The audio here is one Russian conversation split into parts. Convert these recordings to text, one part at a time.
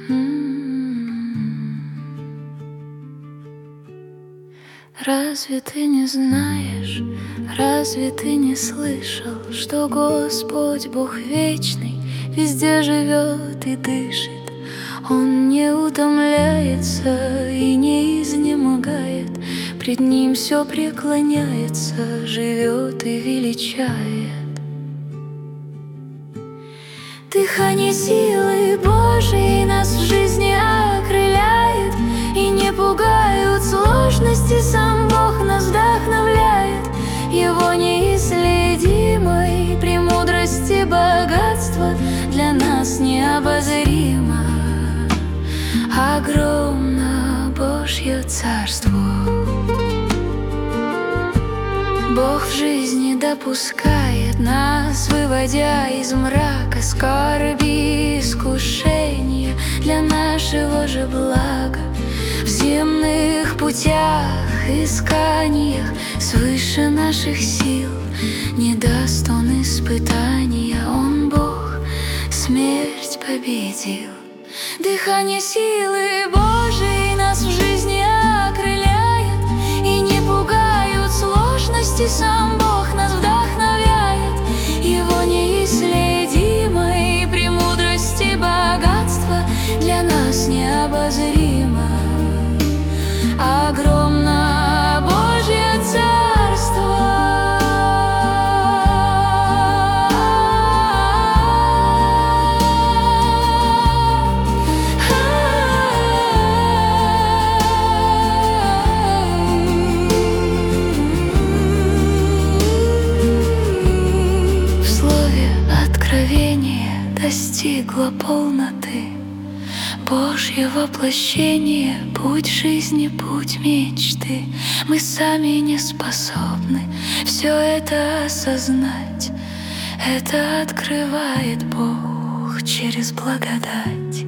Разве ты не знаешь, разве ты не слышал, что Господь Бог вечный везде живет и дышит? Он не утомляется и не изнемогает, пред Ним все преклоняется, живет и величает. Дыхание силы Божией нас в жизни окрыляет, и не пугают сложности, сам Бог нас вдохновляет. Его неисследимой премудрости богатство для нас необозримо. Огромно Божье царство. Бог в жизни допускает нас, выводя из мрака скорби, искушения для нашего же блага. В земных путях, исканиях свыше наших сил не даст Он испытания. Он Бог, смерть победил. Дыхание силы Божией нас в жизни окрыляет, и не пугают сложности, сам Бог нас вдохновляет. Его неисследимой премудрости богатство для нас необозримо. Огромно Божье царство. В слове откровение достигло полноты, Божье воплощение, путь жизни, путь мечты. Мы сами не способны все это осознать. Это открывает Бог через благодать.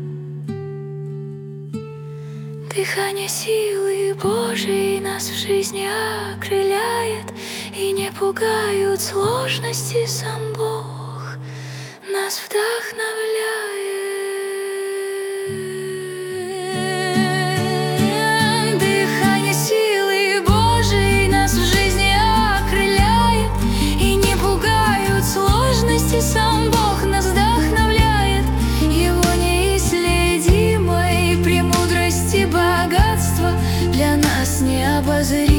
Дыхание силы Божией нас в жизни окрыляет, и не пугают сложности, сам Бог нас вдохновляет. Сам Бог нас вдохновляет. Его неисследимой премудрости богатство для нас необозримо.